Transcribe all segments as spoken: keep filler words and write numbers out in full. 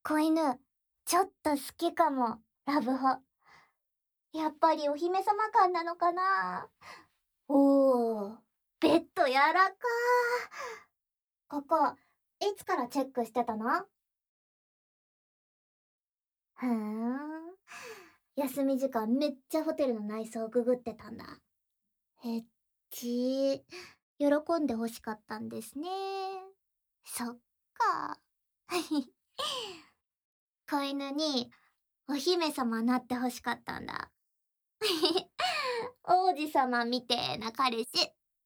子犬、ちょっと好きかも、ラブホ。やっぱりお姫様感なのかな。おー、ベッド柔らかー。ここ、いつからチェックしてたの？ふーん。休み時間めっちゃホテルの内装ググってたんだ。へっちー。喜んで欲しかったんですね。そっか。子犬にお姫様なって欲しかったんだ。王子様みてえな彼氏。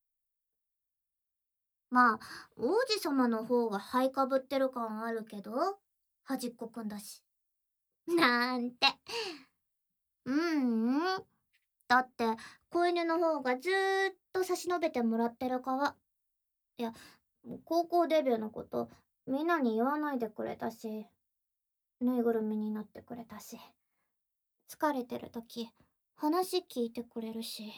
まあ、王子様の方が灰かぶってる感あるけど、端っこくんだし。なんて。うんうん。だって、子犬の方がずーっと差し伸べてもらってるから。いや、高校デビューのことみんなに言わないでくれたし、ぬいぐるみになってくれたし、疲れてる時話聞いてくれるし。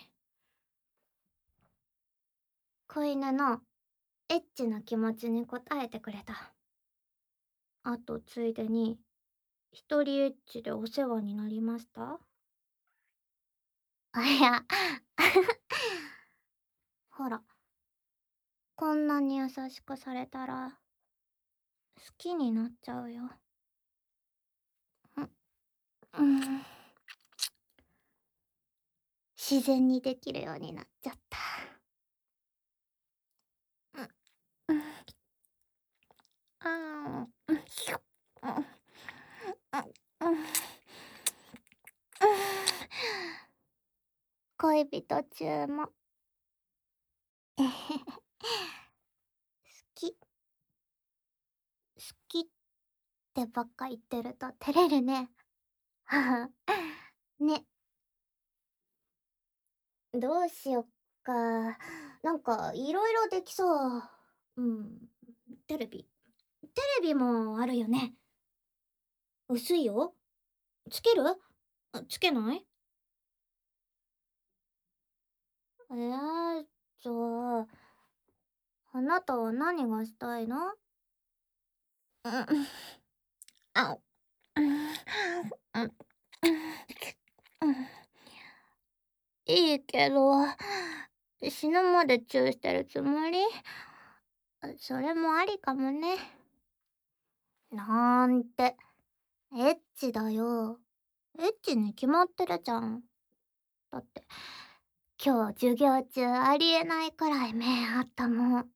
子犬のエッチな気持ちに応えてくれた。あとついでに一人エッチでお世話になりました？あ、いやほら、こんなに優しくされたら好きになっちゃうよ。うん、自然にできるようになっちゃった。うん、うん、あー、うん、うん、うん、恋人中も。えへへ。好き、好きってばっか言ってると照れるね。はは。ね。どうしよっか。なんか、いろいろできそう。うん。テレビ。テレビもあるよね。薄いよ。つける？あ、つけない？えー、じゃあ、あなたは何がしたいの？うん、あ、うん、うん、うん、いいけど、死ぬまでチューしてるつもり？それもありかもね。なんて、エッチだよ。エッチに決まってるじゃん。だって、今日授業中ありえないくらい目あったもん。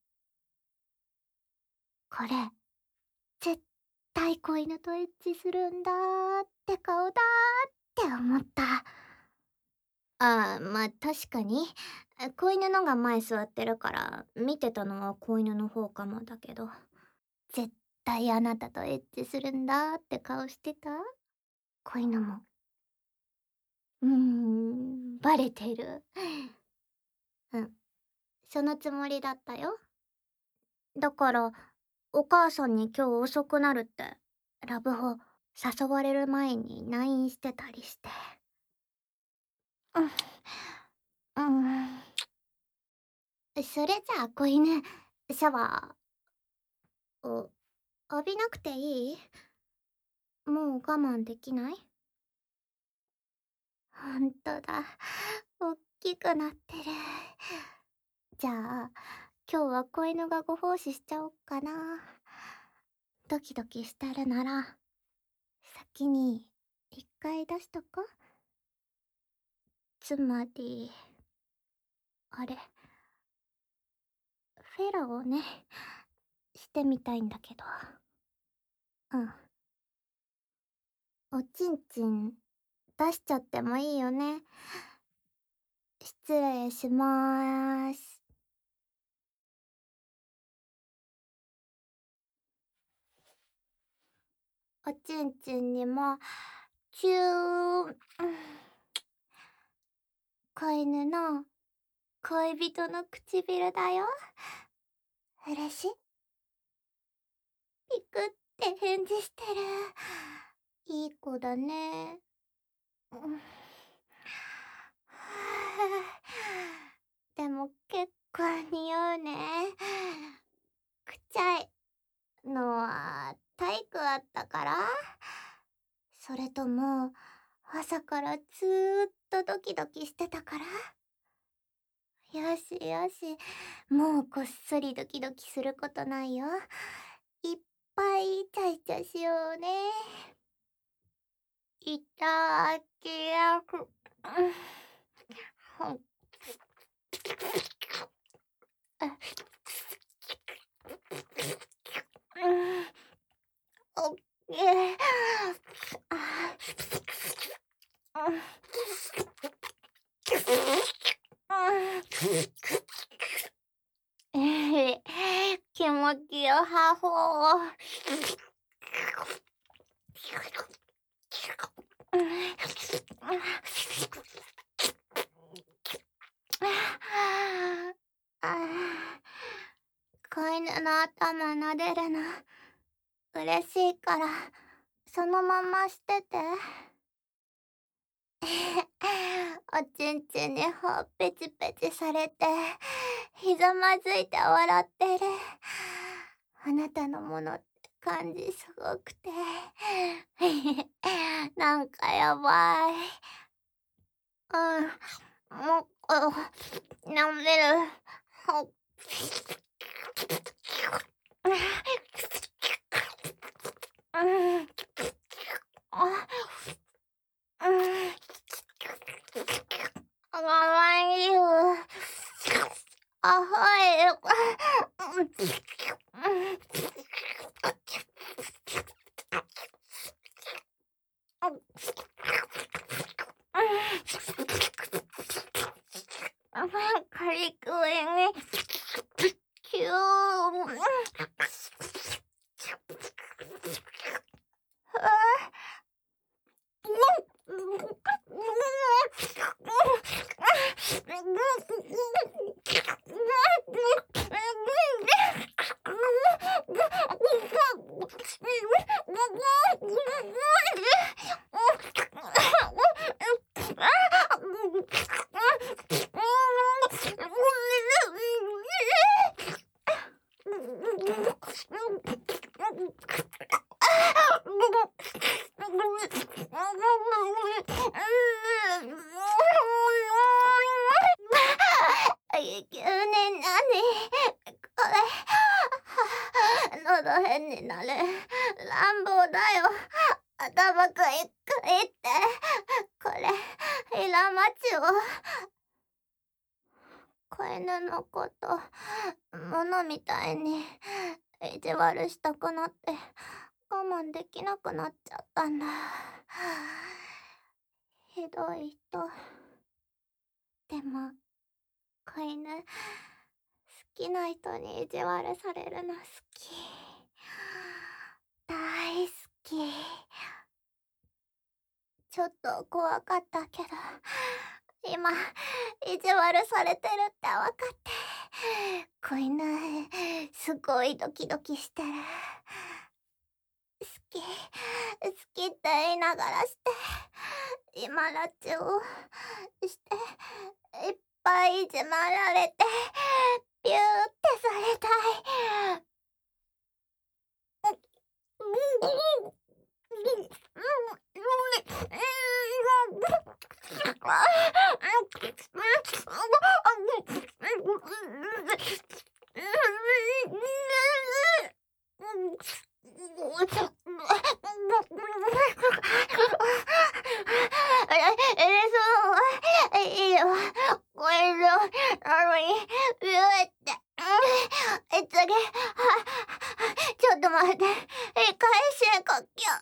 これ、絶対子犬とエッチするんだーって顔だーって思った。ああ、まあ確かに、子犬のが前座ってるから、見てたのは子犬の方かもだけど、絶対あなたとエッチするんだーって顔してた？子犬も。うーん、バレてる。うん、そのつもりだったよ。だから、お母さんに今日遅くなるって、ラブホ誘われる前に内ンしてたりして。うん、うん。それじゃあ子犬、シャワーを浴びなくていい？もう我慢できない？ほんとだ。おっきくなってる。じゃあ、今日は子犬がご奉仕しちゃおっかな。ドキドキしてるなら、先に一回出しとこ。つまり、あれ、フェラをね、してみたいんだけど。うん。おちんちん、出しちゃってもいいよね。失礼しまーす。おちんちんにも、チュー、子犬の恋人の唇だよ。嬉しい？ピクって返事してる。いい子だね。うん、でも結構匂うね。くちゃいのは体育あったから？ 朝からずーっとドキドキしてたから。よしよし、もうこっそりドキドキすることないよ。いっぱいイチャイチャしようね。いただきやす。うん。うん。おっけー。あー。うん。うん。えー、気持ちよさそう。うん。ああ、子犬の頭撫でるの嬉しいからそのまましてて。おちんちんにほっぺちぺちされてひざまずいて笑ってるあなたのものって感じすごくてなんかやばい。うん、もっと舐める。ほっ。うん。あ、うん。かわいいよ。あ、はい。うん。うん。軽く上にキュー。急になにこれ喉変になる乱暴だよ。頭くいくいってこれイラマチを子犬のこと物みたいに意地悪したくなって我慢できなくなっちゃったんだ。ひどい人。でも子犬好きな人に意地悪されるの好き。大好き。ちょっと怖かったけど今意地悪されてるって分かって子犬すごいドキドキしてる。好き好きって言いながらして今ラチをしていっぱいいじまられてピューってされたい。ええ、そういいよ。これのなのにビューって。え、次、は、ちょっと待って。え、返しかきゃ。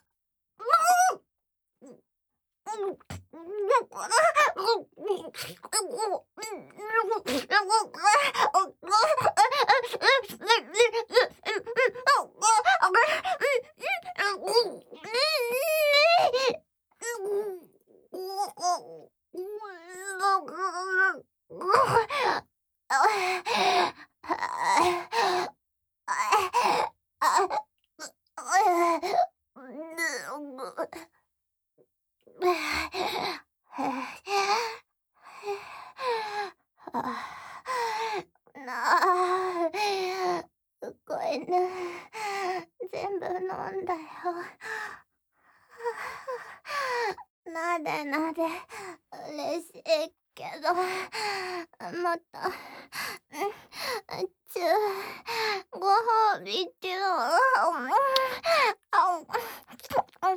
なあ、これね、全部飲んだよ。なでなで嬉しいけど、もっと、うん、ちゅご褒美っていうのは、うん、あ、うん、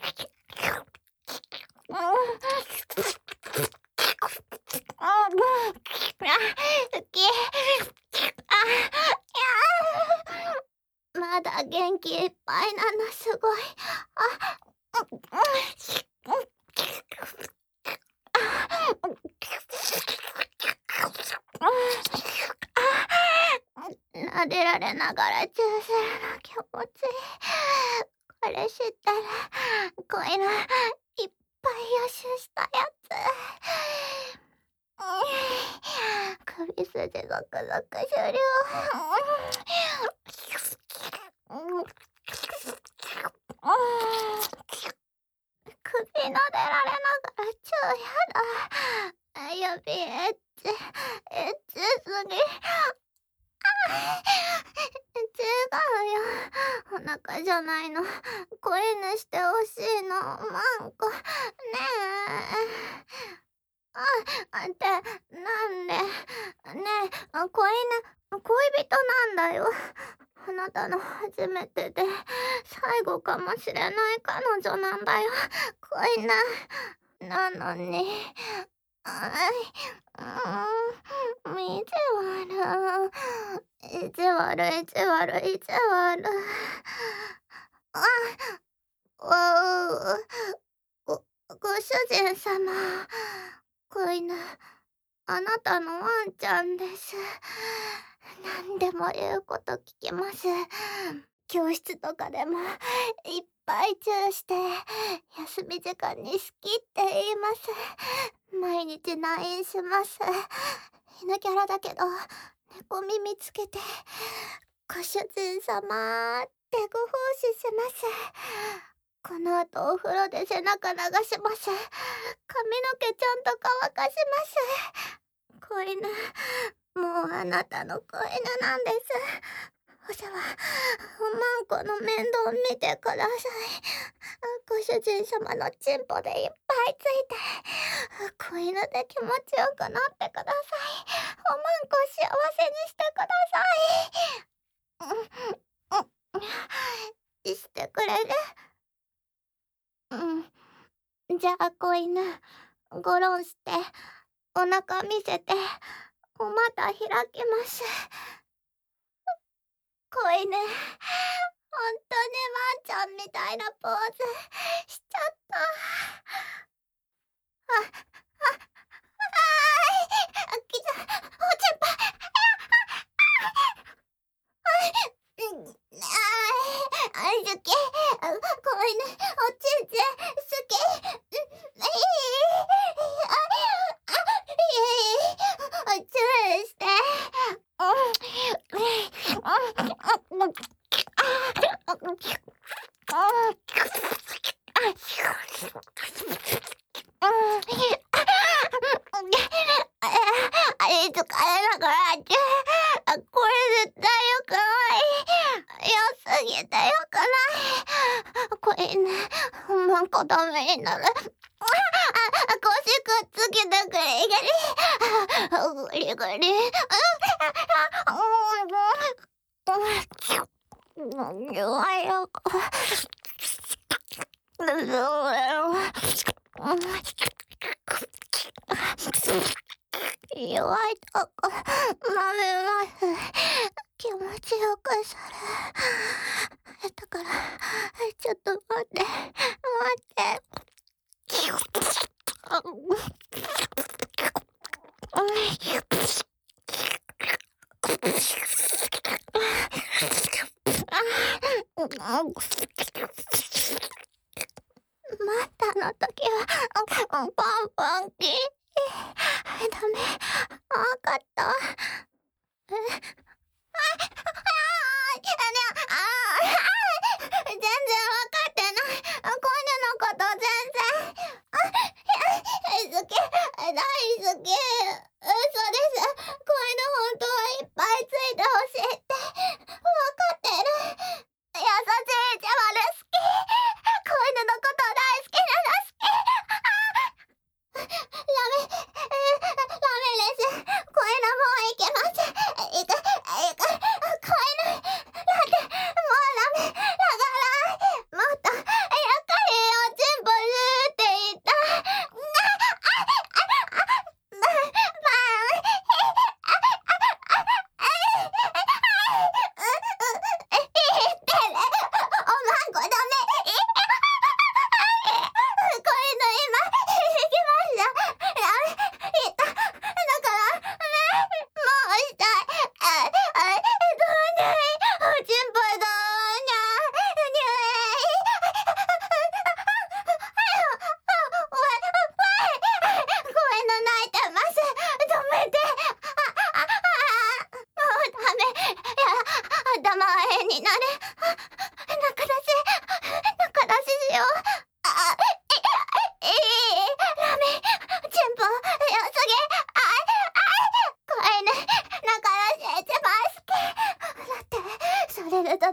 あ、好き。あ、いや、まだ元気いっぱいなのすごい。あ、うん、うん、撫でられながらチューするの気持ちいい。これ知ったらこういうのいっぱい予習したやつ。首筋ゾクゾク終了。首撫でられながらチューやだ。やべえ、エッチエッチすぎ。違うよ、お腹じゃないの。子犬してほしいの。マンコねえ。あ、あんたなんでねえ、子犬恋人なんだよ。あなたの初めてで最後かもしれない彼女なんだよ。恋犬なのに。あい、うん、意地悪。意地悪、意地悪、意地悪。あ、おう、ご、ご主人様。子犬、あなたのワンちゃんです。何でも言うこと聞きます。教室とかでもいっぱいチューして、休み時間に好きって言います。毎日ナインします。犬キャラだけど猫耳つけてご主人様ってご奉仕します。この後お風呂で背中流します。髪の毛ちゃんと乾かします。子犬、もうあなたの子犬なんです。お世話、おまんこの面倒見てください。ご主人様のチンポでいっぱいついて子犬で気持ちよくなってください。おまんこ幸せにしてください。うん、うん、してくれる？うん。じゃあ子犬、ゴロンしてお腹見せてお股開きます。子犬、ほんとにワンちゃんみたいなポーズしちゃった。あ、あ、あーい、きた、おちんぱ、あい、うん、あーい、あ好き、子犬、おちんちん好き、うん、いい、あ、あ、いい、チューして、うん、うん、うん、あれ疲れながらこれ絶対よくない。良すぎてよくない。これね、なんかダメになる。あ、腰くっつけてくれぐりぐりぐり。弱いよ。弱いとこ舐めます。気持ちよくする。だからちょっと待って待って。マタの時はパンパンキー。ダメ、わかった。え、あ、あ、あ、ね、あ、全然わかってない。こんなのこと全然。あ、好き、大好き。嘘です。こういうの本当はいっぱいついてほしいってわかってる。優しい意地悪好き。子犬のこと大好きなの好き。あ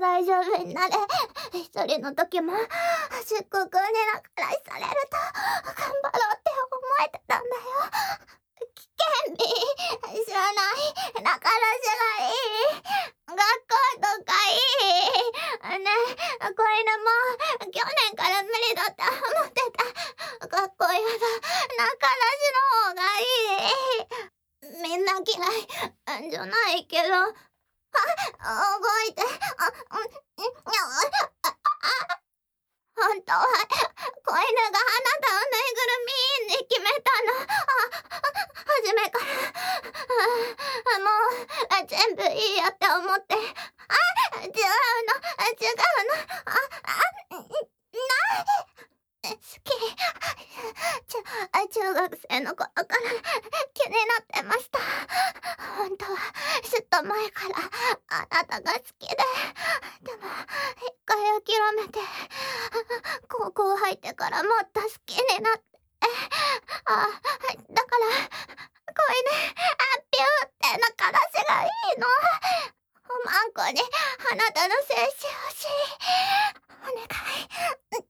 大丈夫になれ。一人の時もしっこくんに仲良しされると頑張ろうって思えてたんだよ。危険日知らない仲良しがいい。学校とかいい。ね、子犬も去年から無理だって思ってた。学校やだ。仲良しの方がいい。みんな嫌いじゃないけど、あ、動いて、あ、うん、うん、あ、本当は子犬があなたをぬいぐるみに決めたの。あ、初めから。あ、もう全部いいやって思って。あ、違うの、違うの。あ、あ、ない好き。ちゅ中学生の頃から気になってました。本当はずっと前からあなたが好きで、でも一回諦めて、高校入ってからもっと好きになって、あ、だからこいね、あ、ピューって仲良しがいいの。おまんこにあなたの精子欲しい。お願い。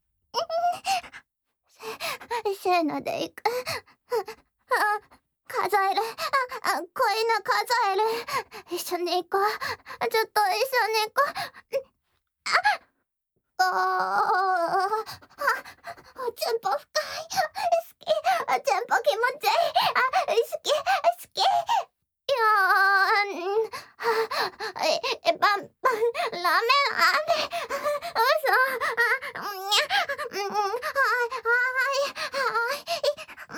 せ、せーのでいく。あ、数える。あ、あ、子犬数える。一緒に行こう。ずっと一緒に行こう。あ、あ、おちんぽ深い。好き。おちんぽ気持ちいい。あ、好き。好き。いやー、ん、は、え、え、パンパン、ラメラメ。嘘。あ、うん、にゃ、うん、はい、はい、はい、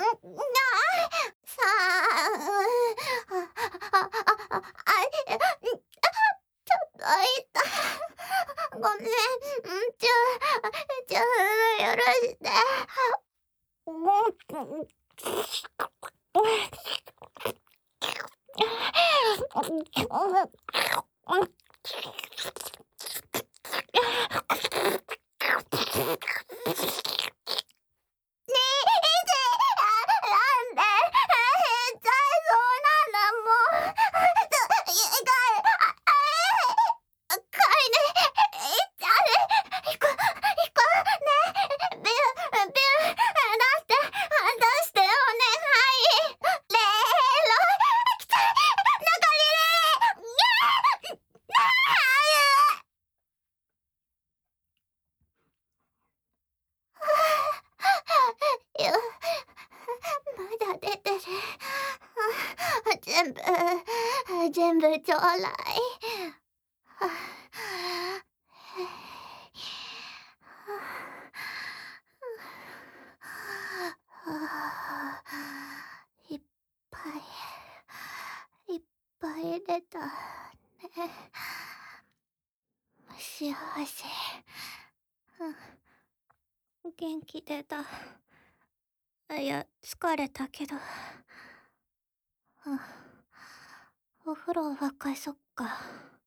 うん、な、さあ、うん、あ、あ、あ、あ、あ、え、ん、あ、ちょっと痛い。ごめん、うん、ちょ、ちょ、許して。うん、ねえ、あ、なんで減っちゃいそうなんだもん。ちょ、いかい、あ、あれ、かいね、いっちゃう。いこ、いこ、ね、ビュー、ビュー、出して、出してお願い。レロ、きた、中にれ、にゃー、なー、よ、まだ出てる。あ、全部、全部ちょうだい。はあ、いっぱい、いっぱい出たね。幸せ。うん、元気出た。いや、疲れたけど。うん、お風呂沸かそっか。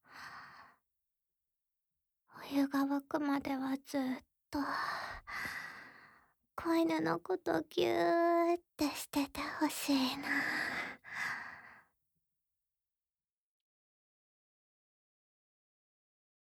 お湯が沸くまではずっと子犬のことぎゅーってしててほしいな。